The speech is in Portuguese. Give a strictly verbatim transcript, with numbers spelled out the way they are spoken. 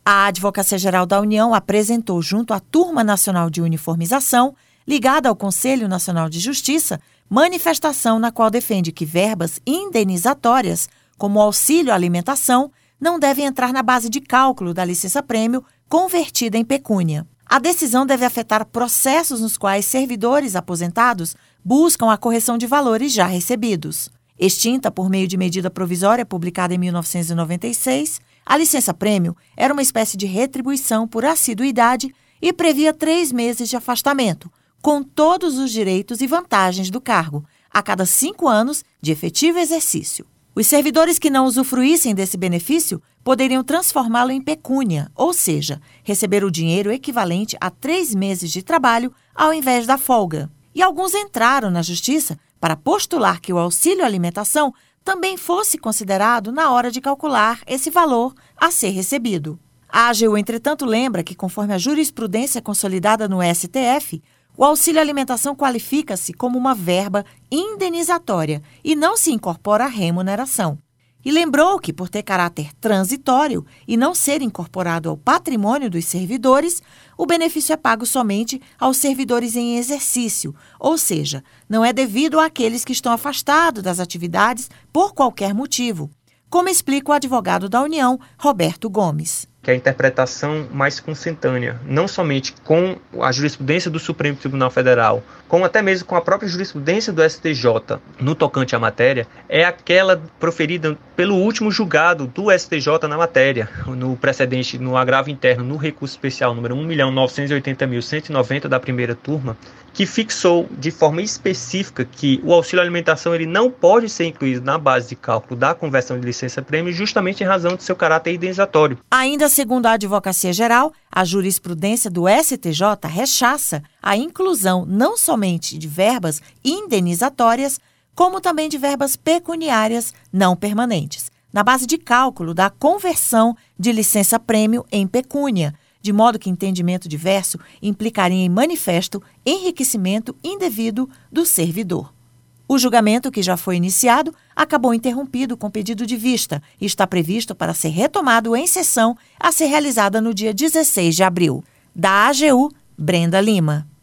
A Advocacia Geral da União apresentou junto à Turma Nacional de Uniformização, ligada ao Conselho Nacional de Justiça, manifestação na qual defende que verbas indenizatórias, como auxílio à alimentação, não devem entrar na base de cálculo da licença-prêmio convertida em pecúnia. A decisão deve afetar processos nos quais servidores aposentados buscam a correção de valores já recebidos. Extinta por meio de medida provisória publicada em mil novecentos e noventa e seis, a licença-prêmio era uma espécie de retribuição por assiduidade e previa três meses de afastamento, com todos os direitos e vantagens do cargo, a cada cinco anos de efetivo exercício. Os servidores que não usufruíssem desse benefício poderiam transformá-lo em pecúnia, ou seja, receber o dinheiro equivalente a três meses de trabalho ao invés da folga. E alguns entraram na Justiça para postular que o auxílio alimentação também fosse considerado na hora de calcular esse valor a ser recebido. A AGU, entretanto, lembra que, conforme a jurisprudência consolidada no S T F, o auxílio alimentação qualifica-se como uma verba indenizatória e não se incorpora à remuneração. E lembrou que, por ter caráter transitório e não ser incorporado ao patrimônio dos servidores, o benefício é pago somente aos servidores em exercício, ou seja, não é devido àqueles que estão afastados das atividades por qualquer motivo, como explica o advogado da União, Roberto Gomes. Que é a interpretação mais consentânea, não somente com a jurisprudência do Supremo Tribunal Federal, como até mesmo com a própria jurisprudência do S T J no tocante à matéria, é aquela proferida pelo último julgado do S T J na matéria, no precedente, no agravo interno, no recurso especial número um milhão novecentos e oitenta mil cento e noventa da primeira turma, que fixou de forma específica que o auxílio alimentação ele não pode ser incluído na base de cálculo da conversão de licença-prêmio justamente em razão de seu caráter indenizatório. Ainda segundo a Advocacia Geral, a jurisprudência do S T J rechaça a inclusão não somente de verbas indenizatórias, como também de verbas pecuniárias não permanentes, na base de cálculo da conversão de licença-prêmio em pecúnia, de modo que entendimento diverso implicaria em manifesto enriquecimento indevido do servidor. O julgamento, que já foi iniciado, acabou interrompido com pedido de vista e está previsto para ser retomado em sessão a ser realizada no dia dezesseis de abril. Da AGU, Brenda Lima.